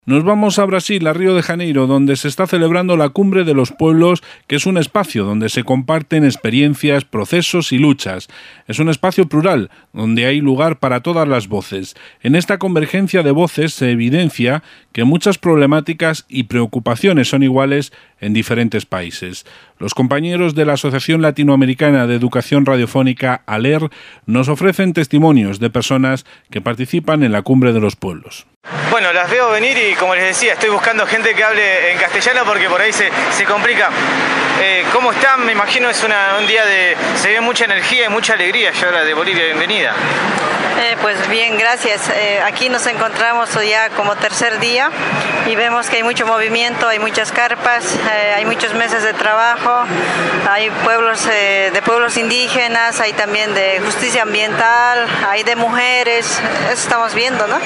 Nos vamos a Brasil, a Río de Janeiro, donde se está celebrando la Cumbre de los Pueblos, que es un espacio donde se comparten experiencias, procesos y luchas. Es un espacio plural, donde hay lugar para todas las voces. En esta convergencia de voces se evidencia que muchas problemáticas y preocupaciones son iguales en diferentes países. Los compañeros de la Asociación Latinoamericana de Educación Radiofónica, ALER, nos ofrecen testimonios de personas que participan en la Cumbre de los Pueblos. Bueno, las veo venir y, como les decía, estoy buscando gente que hable en castellano porque por ahí se complica. ¿Cómo están? Me imagino es un día se ve mucha energía y mucha alegría. Yo ahora de Bolivia, bienvenida. Pues bien, gracias. Aquí nos encontramos ya como tercer día y vemos que hay mucho movimiento, hay muchas carpas, hay muchos meses de trabajo, hay de pueblos indígenas, hay también de justicia ambiental, hay de mujeres, eso estamos viendo, ¿no?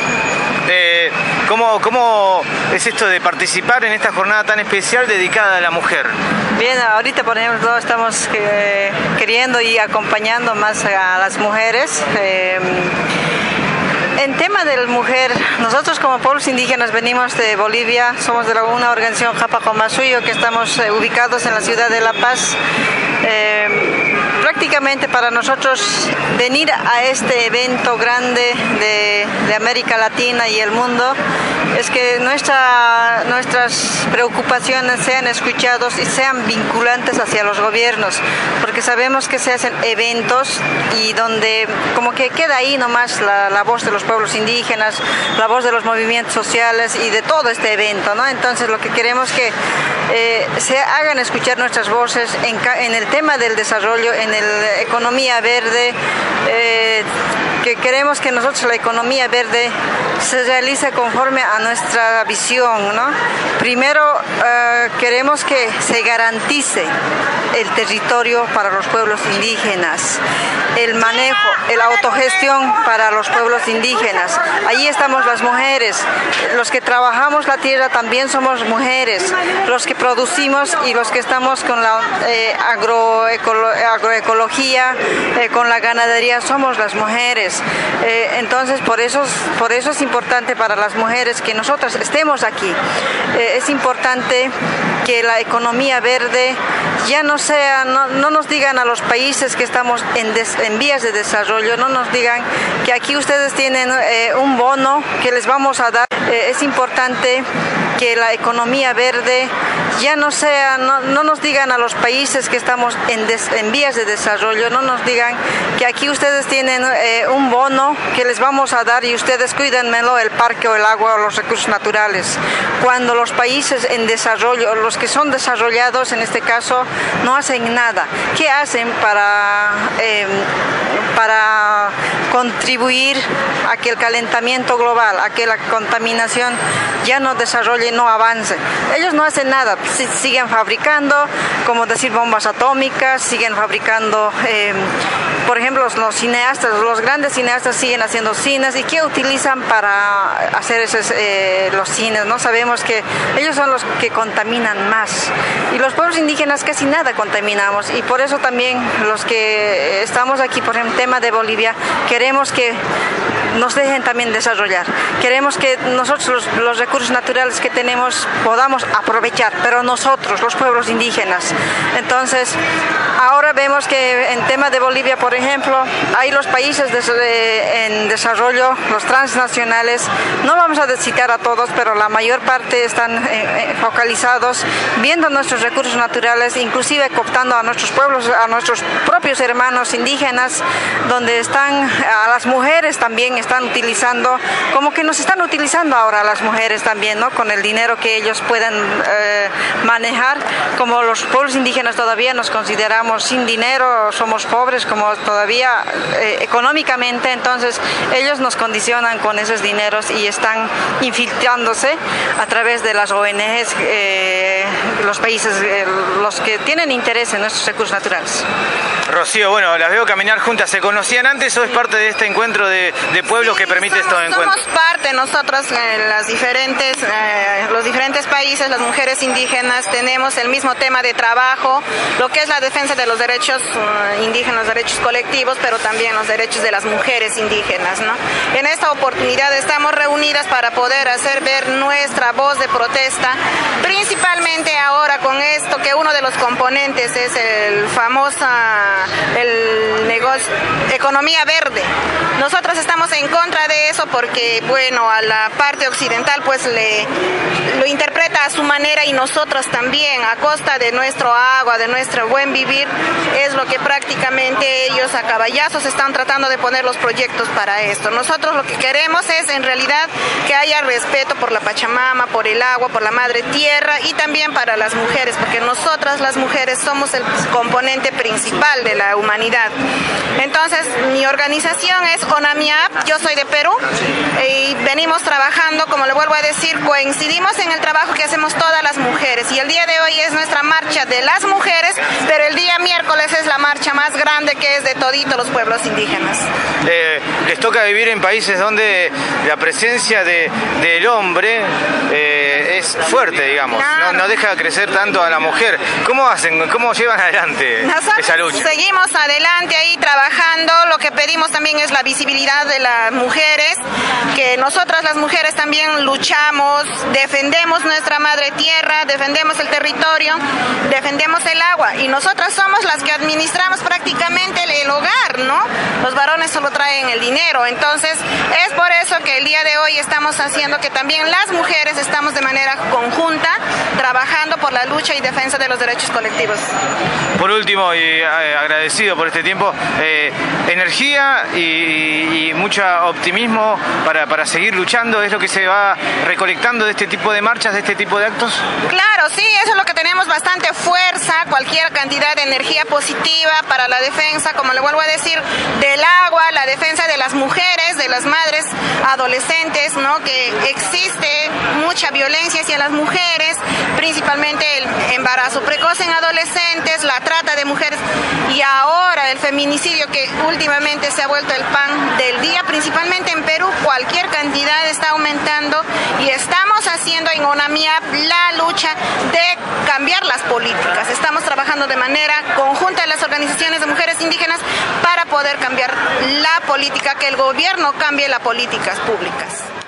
¿Cómo es esto de participar en esta jornada tan especial dedicada a la mujer? Bien, ahorita por ejemplo estamos queriendo y acompañando más a las mujeres. En tema de la mujer, nosotros como pueblos indígenas venimos de Bolivia, somos de una organización Japacomasuyo que estamos ubicados en la ciudad de La Paz. Prácticamente para nosotros venir a este evento grande de América Latina y el mundo es que nuestras preocupaciones sean escuchadas y sean vinculantes hacia los gobiernos, porque sabemos que se hacen eventos y donde como que queda ahí nomás la voz de los pueblos indígenas, la voz de los movimientos sociales y de todo este evento, ¿no? Entonces lo que queremos que se hagan escuchar nuestras voces en el tema del desarrollo, en la economía verde, que queremos que nosotros la economía verde se realice conforme a nuestra visión, ¿no? Primero queremos que se garantice el territorio para los pueblos indígenas, el manejo, la autogestión para los pueblos indígenas. Allí estamos las mujeres, los que trabajamos la tierra también somos mujeres, los que producimos y los que estamos con la agroecología, con la ganadería somos las mujeres. Entonces por eso es importante para las mujeres que nosotras estemos aquí. Es importante que la economía verde ya no nos digan a los países que estamos en vías de desarrollo, no nos digan que aquí ustedes tienen un bono que les vamos a dar. Es importante que la economía verde ya no nos digan a los países que estamos en vías de desarrollo, no nos digan que aquí ustedes tienen un bono que les vamos a dar y ustedes cuídenmelo, el parque o el agua o los recursos naturales. Cuando los países en desarrollo, los que son desarrollados en este caso, no hacen nada. ¿Qué hacen para contribuir a que el calentamiento global, a que la contaminación ya no desarrolle, no avance? Ellos no hacen nada, siguen fabricando, como decir, bombas atómicas, siguen fabricando, por ejemplo, los grandes cineastas siguen haciendo cines. ¿Y qué utilizan para hacer los cines? No sabemos que ellos son los que contaminan más. Y los pueblos indígenas casi nada contaminamos. Y por eso también los que estamos aquí, por ejemplo, tema de Bolivia, queremos que nos dejen también desarrollar. Queremos que nosotros los recursos naturales que tenemos podamos aprovechar, pero nosotros, los pueblos indígenas. Entonces, ahora vemos que en tema de Bolivia, por ejemplo, hay los países en desarrollo, los transnacionales, no vamos a citar a todos, pero la mayor parte están focalizados, viendo nuestros recursos naturales, inclusive cooptando a nuestros pueblos, a nuestros propios hermanos indígenas, donde a las mujeres también están utilizando, como que nos están utilizando ahora a las mujeres también, ¿no? Con el dinero que ellos pueden manejar. Como los pueblos indígenas todavía nos consideramos sin dinero, somos pobres como todavía económicamente, entonces ellos nos condicionan con esos dineros y están infiltrándose a través de las ONGs los países, los que tienen interés en nuestros recursos naturales. Rocío, bueno, las veo caminar juntas. ¿Se conocían antes o es parte de este encuentro de pueblos que permite estos encuentros? Somos parte, nosotros, los diferentes países, las mujeres indígenas, tenemos el mismo tema de trabajo, lo que es la defensa de los derechos indígenas, derechos colectivos, pero también los derechos de las mujeres indígenas, ¿no? En esta oportunidad estamos reunidas para poder hacer ver nuestra voz de protesta, principalmente ahora con esto, que uno de los componentes es el famoso negocio, economía verde. Nosotros estamos en contra de eso porque, bueno, a la parte occidental pues lo interpreta a su manera y nosotros también, a costa de nuestro agua, de nuestro buen vivir, es lo que prácticamente ellos a caballazos están tratando de poner los proyectos para esto. Nosotros lo que queremos es en realidad que haya respeto por la Pachamama, por el agua, por la madre tierra y también para las mujeres, porque nosotras las mujeres somos el componente principal de la humanidad. Entonces, mi organización es ONAMIAP, yo soy de Perú y venimos trabajando, como le vuelvo a decir, coincidimos en el trabajo que hacemos todas las mujeres y el día de hoy es nuestra marcha de las mujeres, pero el día miércoles es la marcha más grande que es de toditos los pueblos indígenas. Les toca vivir en países donde la presencia del hombre es fuerte, digamos, claro. no deja crecer tanto a la mujer. ¿Cómo hacen? ¿Cómo llevan adelante esa lucha? Seguimos adelante ahí trabajando. Lo que pedimos también es la visibilidad de las mujeres, que nosotras las mujeres también luchamos, defendemos nuestra madre tierra, defendemos el territorio, defendemos el agua y nosotras somos las que administramos prácticamente el hogar, ¿no? Los varones solo traen el dinero, entonces es por eso que el día de hoy estamos haciendo que también las mujeres estamos de manera conjunta trabajando por la lucha y defensa de los derechos colectivos. Por último, y agradecido por este tiempo, energía y mucho optimismo para seguir luchando, ¿es lo que se va recolectando de este tipo de marchas, de este tipo de actos? Claro, sí, eso es lo que tenemos, bastante fuerza, cualquier cantidad de energía positiva para la defensa, como le vuelvo a decir, del agua, la defensa de las mujeres, de las madres adolescentes, ¿no? Que existe mucha violencia hacia las mujeres, principalmente el embarazo precoz en adolescentes, la trata de mujeres y ahora el feminicidio que últimamente se ha vuelto el pan del día, principalmente en Perú, cualquier cantidad está aumentando y estamos haciendo en ONAMIAP la lucha de cambiar las políticas. Estamos trabajando de manera conjunta en las organizaciones de mujeres indígenas para poder cambiar la política, que el gobierno cambie las políticas públicas.